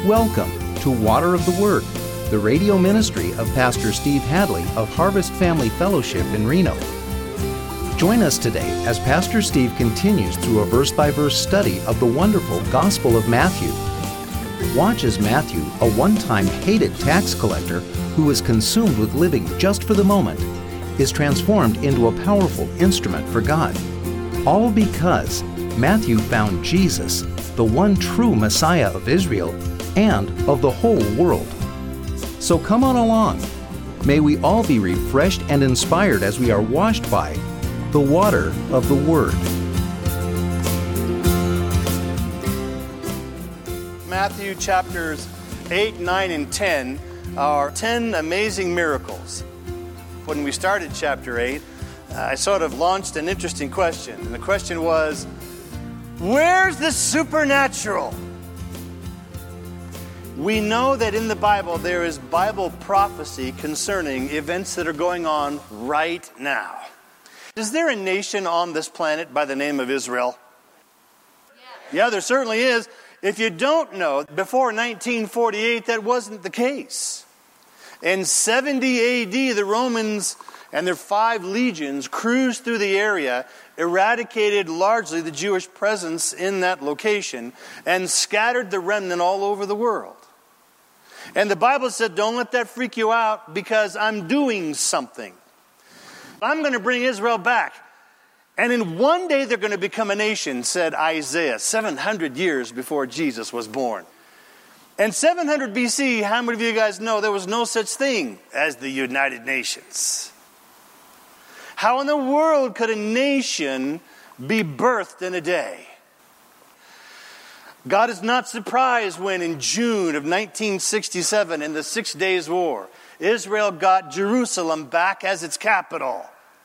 Welcome to Water of the Word, the radio ministry of Pastor Steve Hadley of Harvest Family Fellowship in Reno. Join us today as Pastor Steve continues through a verse-by-verse study of the wonderful Gospel of Matthew. Watch as Matthew, a one-time hated tax collector who was consumed with living just for the moment, is transformed into a powerful instrument for God. All because Matthew found Jesus, the one true Messiah of Israel and of the whole world. So come on along. May we all be refreshed and inspired as we are washed by the water of the Word. Matthew chapters 8, 9, and 10 are 10 amazing miracles. When we started chapter 8, I sort of launched an interesting question. And the question was, where's the supernatural? We know that in the Bible there is Bible prophecy concerning events that are going on right now. Is there a nation on this planet by the name of Israel? Yeah, there certainly is. If you don't know, before 1948, that wasn't the case. In 70 AD, the Romans and their 5 legions cruised through the area, eradicated largely the Jewish presence in that location, and scattered the remnant all over the world. And the Bible said, don't let that freak you out because I'm doing something. I'm going to bring Israel back. And in one day they're going to become a nation, said Isaiah, 700 years before Jesus was born. And 700 BC, how many of you guys know there was no such thing as the United Nations? How in the world could a nation be birthed in a day? God is not surprised when in June of 1967, in the 6 Days War, Israel got Jerusalem back as its capital.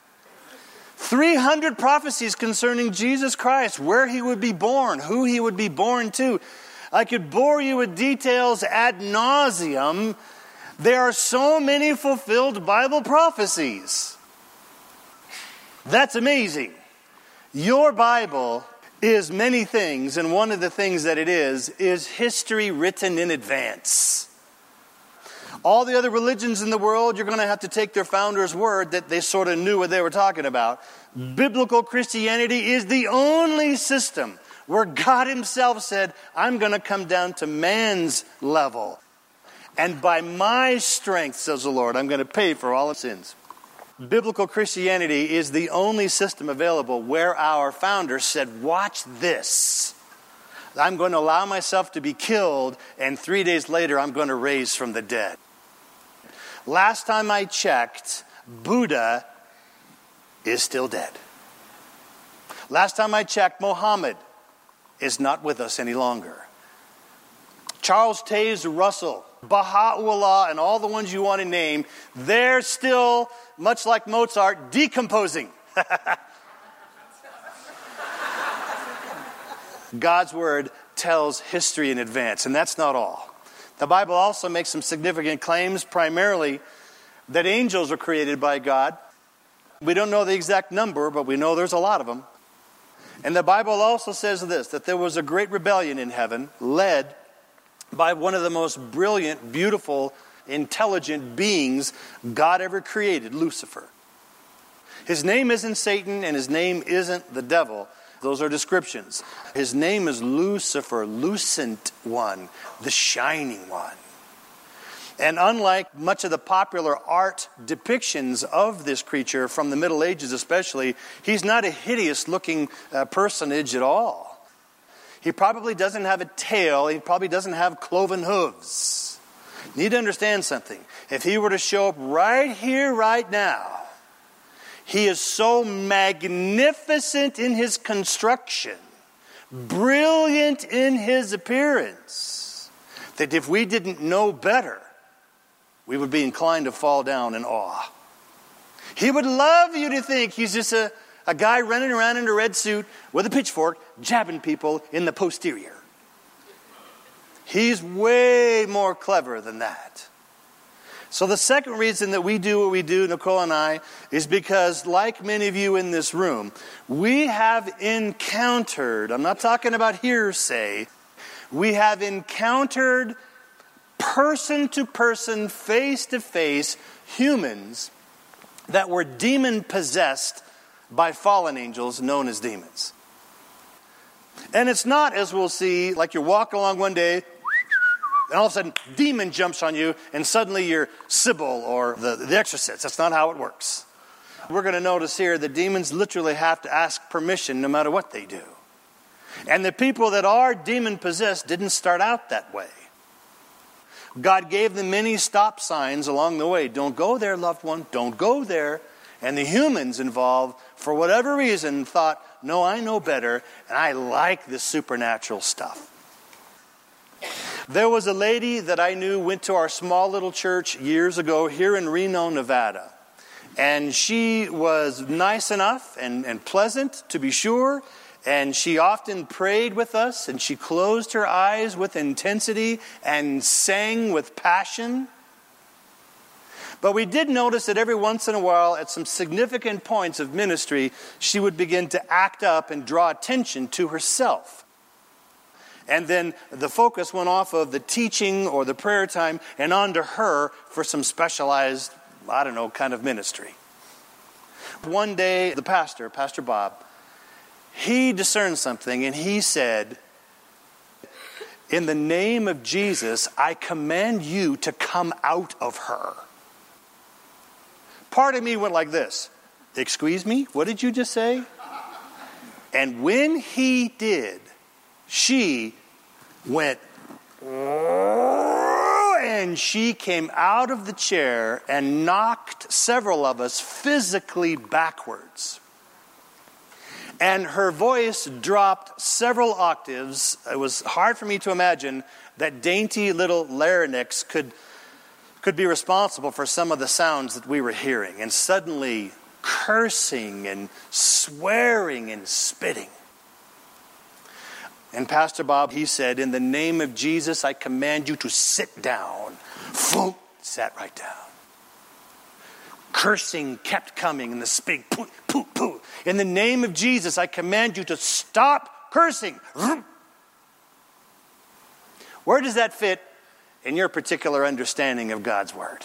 300 prophecies concerning Jesus Christ, where he would be born, who he would be born to. I could bore you with details ad nauseum. There are so many fulfilled Bible prophecies. That's amazing. Your Bible is many things, and one of the things that it is history written in advance. All the other religions in the world, you're going to have to take their founder's word that they sort of knew what they were talking about. Biblical Christianity is the only system where God himself said, I'm going to come down to man's level. And by my strength, says the Lord, I'm going to pay for all of sins. Biblical Christianity is the only system available where our founder said, watch this. I'm going to allow myself to be killed, and 3 days later I'm going to raise from the dead. Last time I checked, Buddha is still dead. Last time I checked, Muhammad is not with us any longer. Charles Taze Russell, Baha'u'llah, and all the ones you want to name, they're still, much like Mozart, decomposing. God's word tells history in advance, and that's not all. The Bible also makes some significant claims, primarily that angels are created by God. We don't know the exact number, but we know there's a lot of them. And the Bible also says this, that there was a great rebellion in heaven, led by one of the most brilliant, beautiful, intelligent beings God ever created, Lucifer. His name isn't Satan and his name isn't the devil. Those are descriptions. His name is Lucifer, lucent one, the shining one. And unlike much of the popular art depictions of this creature from the Middle Ages especially, he's not a hideous-looking personage at all. He probably doesn't have a tail. He probably doesn't have cloven hooves. You need to understand something. If he were to show up right here, right now, he is so magnificent in his construction, brilliant in his appearance, that if we didn't know better, we would be inclined to fall down in awe. He would love you to think he's just a guy running around in a red suit with a pitchfork, jabbing people in the posterior. He's way more clever than that. So the second reason that we do what we do, Nicole and I, is because, like many of you in this room, we have encountered, I'm not talking about hearsay, we have encountered person-to-person, face-to-face humans that were demon-possessed by fallen angels known as demons. And it's not, as we'll see, like you're walking along one day, and all of a sudden, demon jumps on you, and suddenly you're Sybil or the Exorcist. That's not how it works. We're going to notice here that demons literally have to ask permission no matter what they do. And the people that are demon-possessed didn't start out that way. God gave them many stop signs along the way. Don't go there, loved one. Don't go there. And the humans involved, for whatever reason, thought, no, I know better, and I like this supernatural stuff. There was a lady that I knew went to our small little church years ago here in Reno, Nevada. And she was nice enough and pleasant, to be sure. And she often prayed with us, and she closed her eyes with intensity and sang with passion. But we did notice that every once in a while, at some significant points of ministry, she would begin to act up and draw attention to herself. And then the focus went off of the teaching or the prayer time and onto her for some specialized, kind of ministry. One day, the pastor, Pastor Bob, he discerned something and he said, in the name of Jesus, I command you to come out of her. Part of me went like this. Excuse me? What did you just say? And when he did, she went, and she came out of the chair and knocked several of us physically backwards. And her voice dropped several octaves. It was hard for me to imagine that dainty little larynx could be responsible for some of the sounds that we were hearing. And suddenly, cursing and swearing and spitting. And Pastor Bob, he said, in the name of Jesus, I command you to sit down. Boom, sat right down. Cursing kept coming and the spit, poo, poo, poo. In the name of Jesus, I command you to stop cursing. Where does that fit in your particular understanding of God's Word?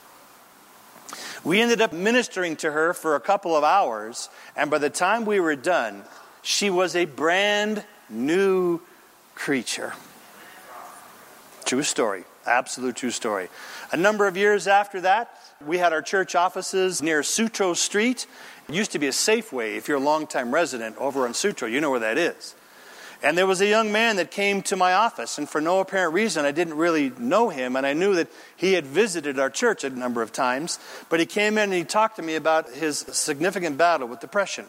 We ended up ministering to her for a couple of hours, and by the time we were done, she was a brand new creature. True story. Absolute true story. A number of years after that, we had our church offices near Sutro Street. It used to be a Safeway. If you're a longtime resident over on Sutro, you know where that is. And there was a young man that came to my office, and for no apparent reason, I didn't really know him, and I knew that he had visited our church a number of times, but he came in and he talked to me about his significant battle with depression.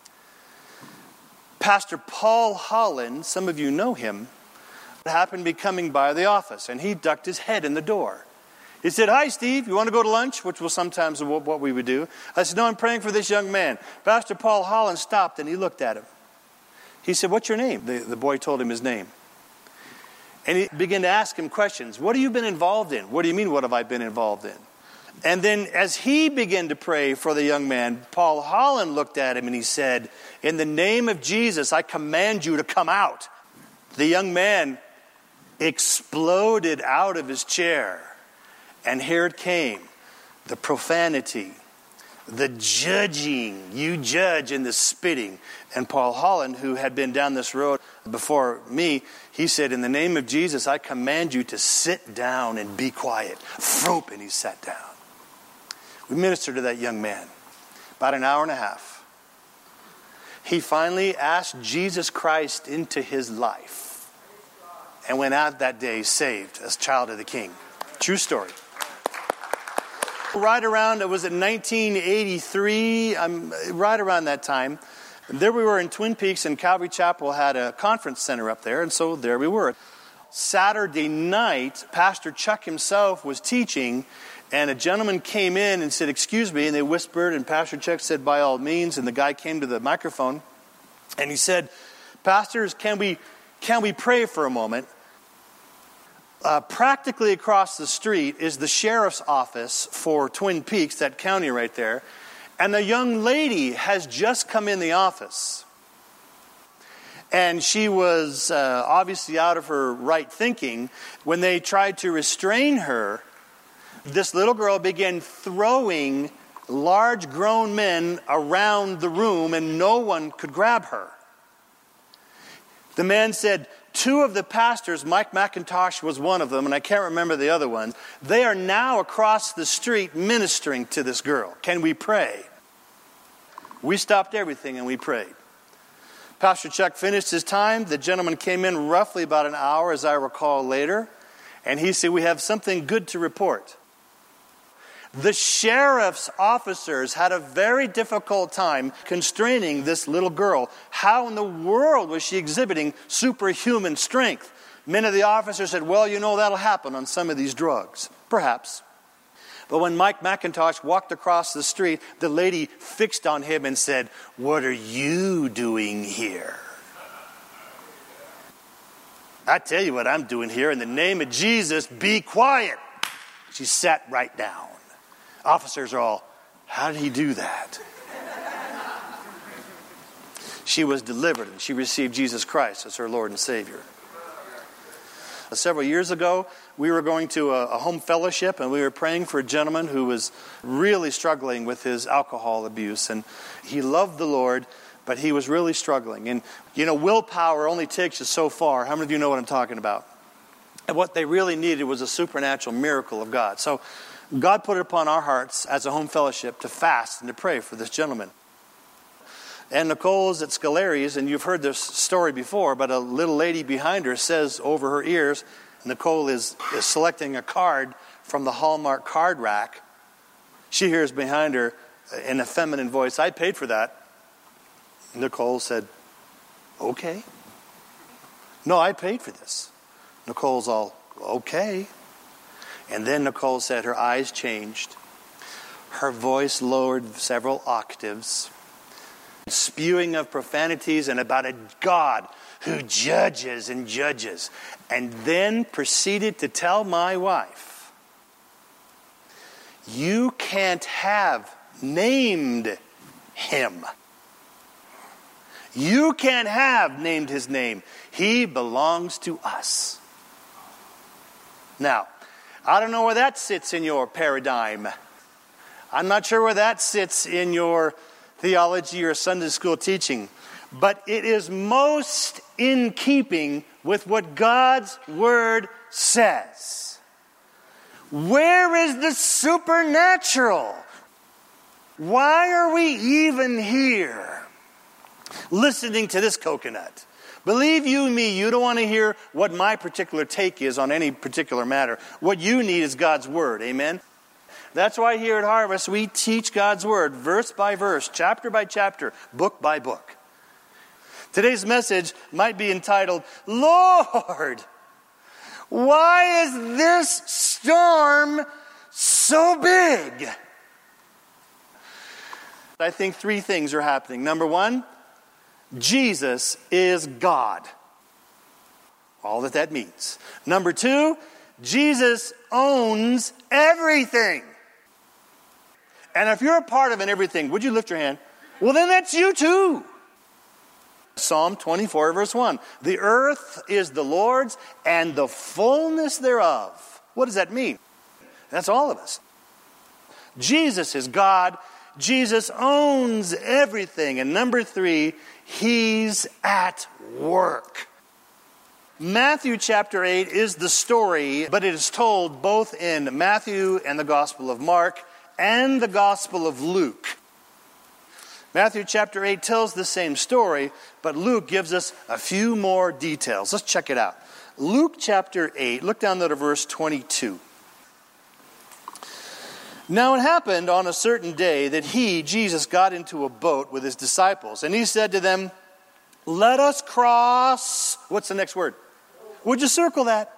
Pastor Paul Holland, some of you know him, happened to be coming by the office, and he ducked his head in the door. He said, "Hi, Steve, you want to go to lunch?" Which was sometimes what we would do. I said, "No, I'm praying for this young man." Pastor Paul Holland stopped and he looked at him. He said, "What's your name?" The boy told him his name. And he began to ask him questions. "What have you been involved in?" "What do you mean, what have I been involved in?" And then as he began to pray for the young man, Paul Holland looked at him and he said, "In the name of Jesus, I command you to come out." The young man exploded out of his chair. And here it came. The profanity, the judging, you judge, and the spitting. And Paul Holland, who had been down this road before me, he said, "In the name of Jesus, I command you to sit down and be quiet." Frope, and he sat down. We ministered to that young man about an hour and a half. He finally asked Jesus Christ into his life and went out that day saved as child of the King. True story. Right around, it was in 1983, right around that time, there we were in Twin Peaks, and Calvary Chapel had a conference center up there, and so there we were. Saturday night, Pastor Chuck himself was teaching, and a gentleman came in and said, "Excuse me," and they whispered, and Pastor Chuck said, "By all means," and the guy came to the microphone, and he said, "Pastors, can we pray for a moment?" Practically across the street is the sheriff's office for Twin Peaks, that county right there. And a young lady has just come in the office. And she was obviously out of her right thinking. When they tried to restrain her, this little girl began throwing large grown men around the room, and no one could grab her. The man said, 2 of the pastors, Mike McIntosh was one of them, and I can't remember the other one, they are now across the street ministering to this girl. Can we pray? We stopped everything and we prayed. Pastor Chuck finished his time. The gentleman came in roughly about an hour, as I recall later, and he said, we have something good to report. The sheriff's officers had a very difficult time constraining this little girl. How in the world was she exhibiting superhuman strength? Many of the officers said, well, that'll happen on some of these drugs. Perhaps. But when Mike McIntosh walked across the street, the lady fixed on him and said, what are you doing here? I tell you what I'm doing here. In the name of Jesus, be quiet. She sat right down. Officers are all, how did he do that? She was delivered and she received Jesus Christ as her Lord and Savior. Several years ago, we were going to a home fellowship and we were praying for a gentleman who was really struggling with his alcohol abuse. And he loved the Lord, but he was really struggling. And, willpower only takes you so far. How many of you know what I'm talking about? And what they really needed was a supernatural miracle of God. So God put it upon our hearts as a home fellowship to fast and to pray for this gentleman. And Nicole is at Scolari's, and you've heard this story before, but a little lady behind her says over her ears, Nicole is selecting a card from the Hallmark card rack. She hears behind her in a feminine voice, I paid for that. Nicole said, okay. No, I paid for this. Nicole's all, okay. And then Nicole said her eyes changed. Her voice lowered several octaves. Spewing of profanities and about a God who judges and judges. And then proceeded to tell my wife, you can't have named him. You can't have named his name. He belongs to us. Now, I don't know where that sits in your paradigm. I'm not sure where that sits in your theology or Sunday school teaching. But it is most in keeping with what God's Word says. Where is the supernatural? Why are we even here listening to this coconut? Believe you me, you don't want to hear what my particular take is on any particular matter. What you need is God's Word. Amen? That's why here at Harvest we teach God's Word verse by verse, chapter by chapter, book by book. Today's message might be entitled, Lord, why is this storm so big? I think 3 things are happening. Number 1, Jesus is God. All that means. Number 2, Jesus owns everything. And if you're a part of an everything, would you lift your hand? Well, then that's you too. Psalm 24, verse 1. The earth is the Lord's and the fullness thereof. What does that mean? That's all of us. Jesus is God. Jesus owns everything. And number 3, He's at work. Matthew chapter 8 is the story, but it is told both in Matthew and the Gospel of Mark and the Gospel of Luke. Matthew chapter 8 tells the same story, but Luke gives us a few more details. Let's check it out. Luke chapter 8, look down there to verse 22. Now it happened on a certain day that he, Jesus, got into a boat with his disciples. And he said to them, let us cross. What's the next word? Would you circle that?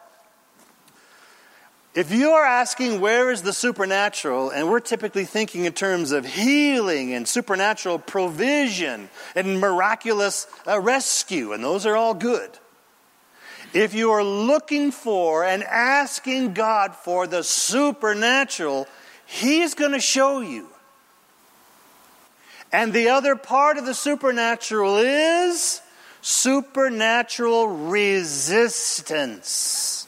If you are asking where is the supernatural, and we're typically thinking in terms of healing and supernatural provision and miraculous rescue, and those are all good. If you are looking for and asking God for the supernatural, He's going to show you. And the other part of the supernatural is supernatural resistance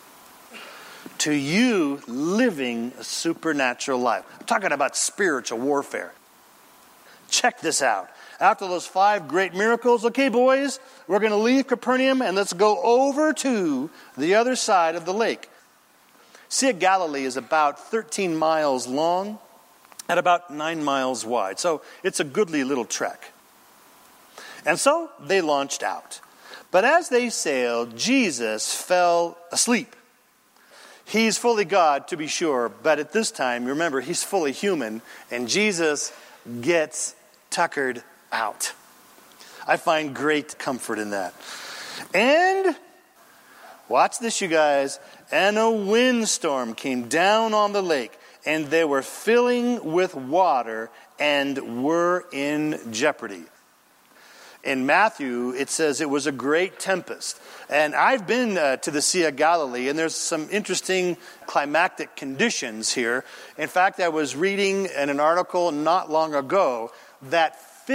to you living a supernatural life. I'm talking about spiritual warfare. Check this out. After those 5 great miracles, okay, boys, we're going to leave Capernaum and let's go over to the other side of the lake. Sea of Galilee is about 13 miles long and about 9 miles wide. So it's a goodly little trek. And so they launched out. But as they sailed, Jesus fell asleep. He's fully God, to be sure, but at this time, remember, he's fully human, and Jesus gets tuckered out. I find great comfort in that. And, watch this, you guys, and a windstorm came down on the lake, and they were filling with water and were in jeopardy. In Matthew, it says it was a great tempest. And I've been to the Sea of Galilee, and there's some interesting climactic conditions here. In fact, I was reading in an article not long ago that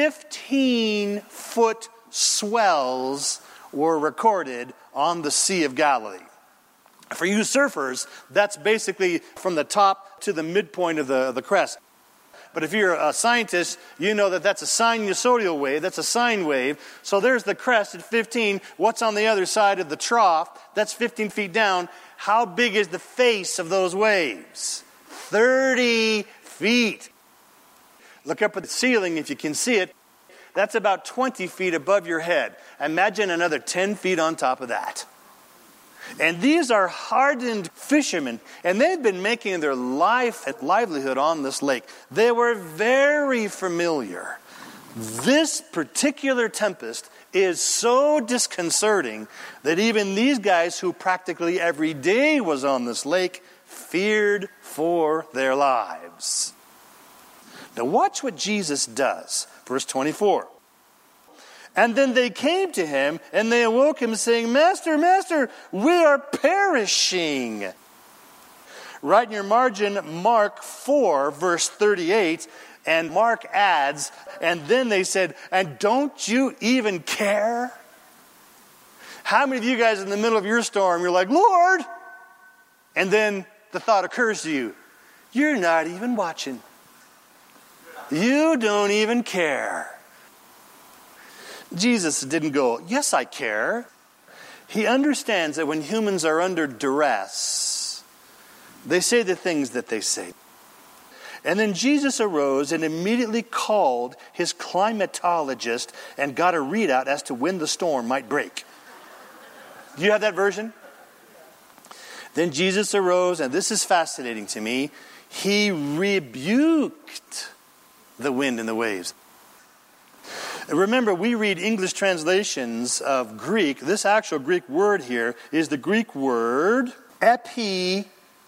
15-foot swells were recorded on the Sea of Galilee. For you surfers, that's basically from the top to the midpoint of the crest. But if you're a scientist, you know that that's a sinusoidal wave. That's a sine wave. So there's the crest at 15. What's on the other side of the trough? That's 15 feet down. How big is the face of those waves? 30 feet. Look up at the ceiling if you can see it. That's about 20 feet above your head. Imagine another 10 feet on top of that. And these are hardened fishermen, and they've been making their livelihood on this lake. They were very familiar. This particular tempest is so disconcerting that even these guys who practically every day was on this lake feared for their lives. Now watch what Jesus does. Verse 24. And then they came to him, and they awoke him, saying, Master, Master, we are perishing. Right in your margin, Mark 4, verse 38, and Mark adds, and then they said, and don't you even care? How many of you guys in the middle of your storm, you're like, Lord, and then the thought occurs to you, you're not even watching. You don't even care. Jesus didn't go, yes, I care. He understands that when humans are under duress, they say the things that they say. And then Jesus arose and immediately called his climatologist and got a readout as to when the storm might break. Do you have that version? Then Jesus arose, and this is fascinating to me, he rebuked the wind and the waves. Remember, we read English translations of Greek. This actual Greek word here is the Greek word epitoma.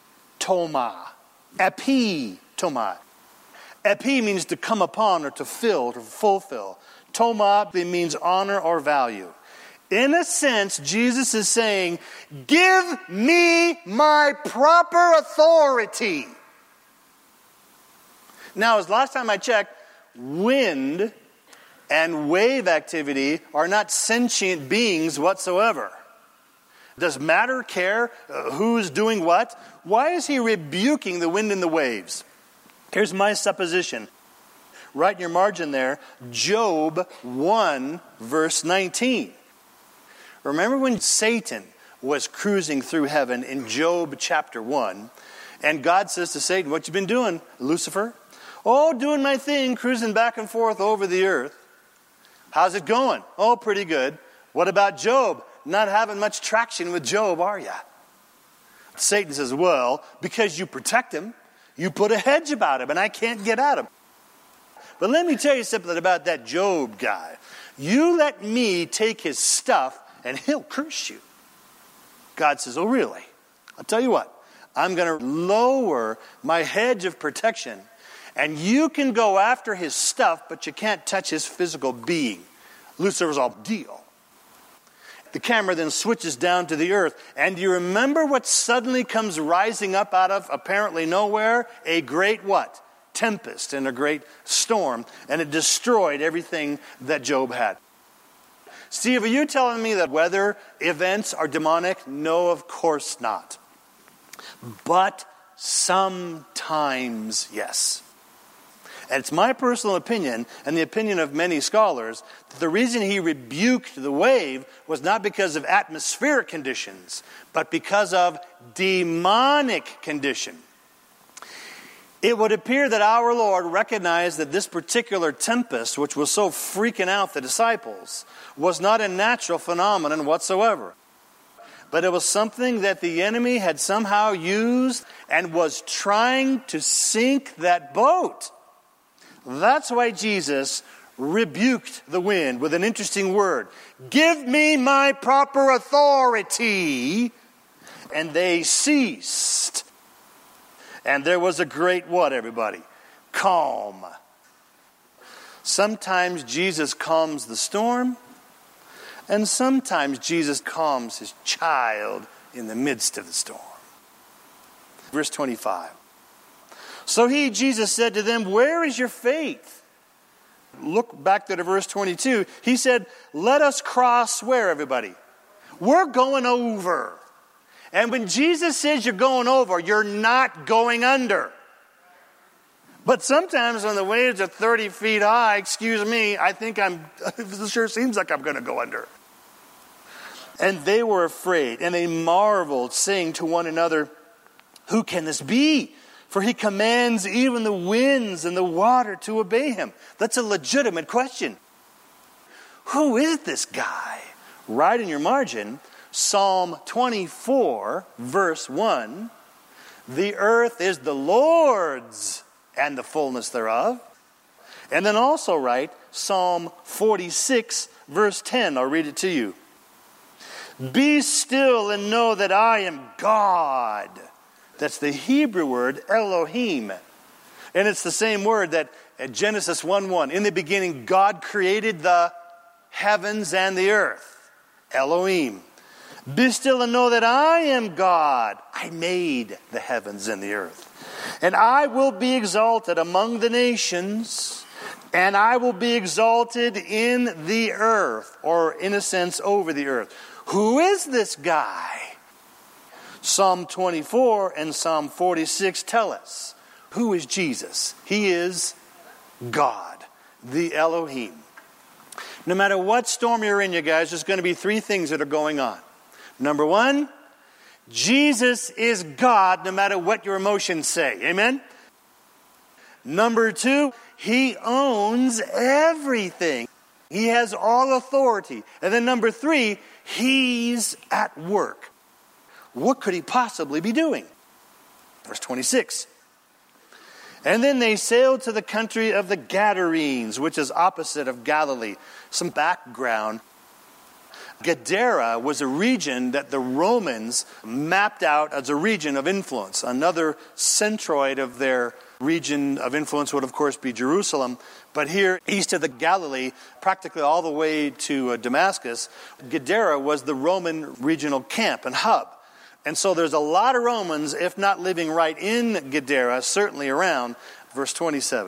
Epitoma. Epi means to come upon or to fill, to fulfill. Toma means honor or value. In a sense, Jesus is saying, give me my proper authority. Now, as last time I checked, wind and wave activity are not sentient beings whatsoever. Does matter care who's doing what? Why is he rebuking the wind and the waves? Here's my supposition. Right in your margin there, Job 1, verse 19. Remember when Satan was cruising through heaven in Job chapter 1, and God says to Satan, what you been doing, Lucifer? Oh, doing my thing, cruising back and forth over the earth. How's it going? Oh, pretty good. What about Job? Not having much traction with Job, are you? Satan says, well, because you protect him, you put a hedge about him, and I can't get at him. But let me tell you something about that Job guy. You let me take his stuff, and he'll curse you. God says, oh, really? I'll tell you what. I'm going to lower my hedge of protection, and you can go after his stuff, but you can't touch his physical being. Lucifer's all deal. The camera then switches down to the earth. And do you remember what suddenly comes rising up out of apparently nowhere? A great what? Tempest and a great storm. And it destroyed everything that Job had. Steve, are you telling me that weather events are demonic? No, of course not. But sometimes, yes. And it's my personal opinion, and the opinion of many scholars, that the reason he rebuked the wave was not because of atmospheric conditions, but because of demonic condition. It would appear that our Lord recognized that this particular tempest, which was so freaking out the disciples, was not a natural phenomenon whatsoever. But it was something that the enemy had somehow used and was trying to sink that boat. That's why Jesus rebuked the wind with an interesting word. Give me my proper authority. And they ceased. And there was a great what, everybody? Calm. Sometimes Jesus calms the storm. And sometimes Jesus calms his child in the midst of the storm. Verse 25. So Jesus said to them, where is your faith? Look back to verse 22. He said, let us cross where, everybody? We're going over. And when Jesus says you're going over, you're not going under. But sometimes when the waves are 30 feet high, excuse me, I think it sure seems like I'm going to go under. And they were afraid, and they marveled, saying to one another, who can this be? For he commands even the winds and the water to obey him. That's a legitimate question. Who is this guy? Right in your margin, Psalm 24, verse 1. The earth is the Lord's and the fullness thereof. And then also write Psalm 46, verse 10. I'll read it to you. Be still and know that I am God. That's the Hebrew word Elohim. And it's the same word that at Genesis 1:1. In the beginning, God created the heavens and the earth. Elohim. Be still and know that I am God. I made the heavens and the earth. And I will be exalted among the nations, and I will be exalted in the earth, or in a sense, over the earth. Who is this guy? Psalm 24 and Psalm 46 tell us, who is Jesus? He is God, the Elohim. No matter what storm you're in, you guys, there's going to be three things that are going on. Number one, Jesus is God no matter what your emotions say. Amen? Number two, he owns everything. He has all authority. And then number three, he's at work. What could he possibly be doing? Verse 26. And then they sailed to the country of the Gadarenes, which is opposite of Galilee. Some background. Gadara was a region that the Romans mapped out as a region of influence. Another centroid of their region of influence would, of course, be Jerusalem. But here, east of the Galilee, practically all the way to Damascus, Gadara was the Roman regional camp and hub. And so there's a lot of Romans, if not living right in Gadara, certainly around. Verse 27.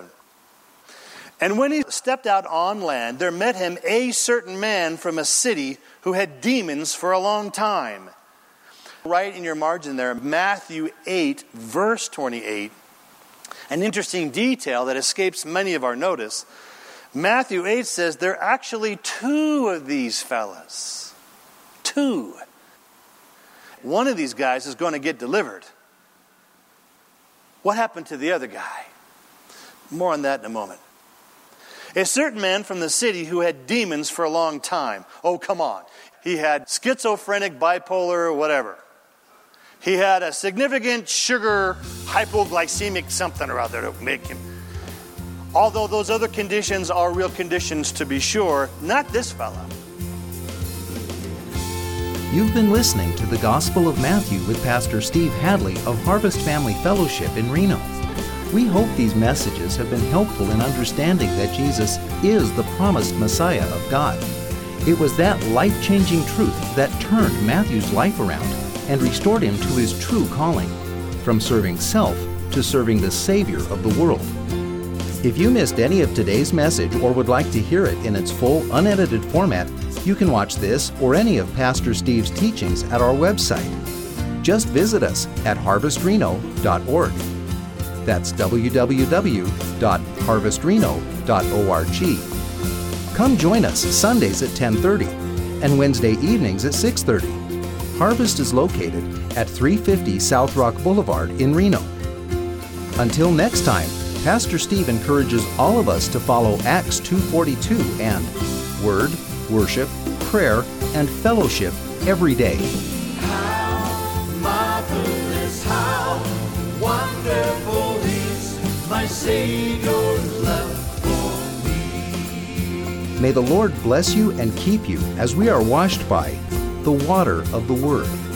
And when he stepped out on land, there met him a certain man from a city who had demons for a long time. Right in your margin there, Matthew 8, verse 28. An interesting detail that escapes many of our notice. Matthew 8 says there are actually two of these fellas. Two. One of these guys is going to get delivered. What happened to the other guy? More on that in a moment. A certain man from the city who had demons for a long time. Oh, come on. He had schizophrenic, bipolar, whatever. He had a significant sugar, hypoglycemic something or other to make him. Although those other conditions are real conditions to be sure, not this fella. You've been listening to the Gospel of Matthew with Pastor Steve Hadley of Harvest Family Fellowship in Reno. We hope these messages have been helpful in understanding that Jesus is the promised Messiah of God. It was that life-changing truth that turned Matthew's life around and restored him to his true calling, from serving self to serving the Savior of the world. If you missed any of today's message or would like to hear it in its full, unedited format, You can watch this or any of Pastor Steve's teachings at our website. Just visit us at harvestreno.org. That's www.harvestreno.org. Come join us Sundays at 10:30 and Wednesday evenings at 6:30. Harvest is located at 350 South Rock Boulevard in Reno. Until next time, Pastor Steve encourages all of us to follow Acts 2:42 and Word, Worship, Prayer, and Fellowship every day. How marvelous, how wonderful is my Savior's love for me. May the Lord bless you and keep you as we are washed by the water of the Word.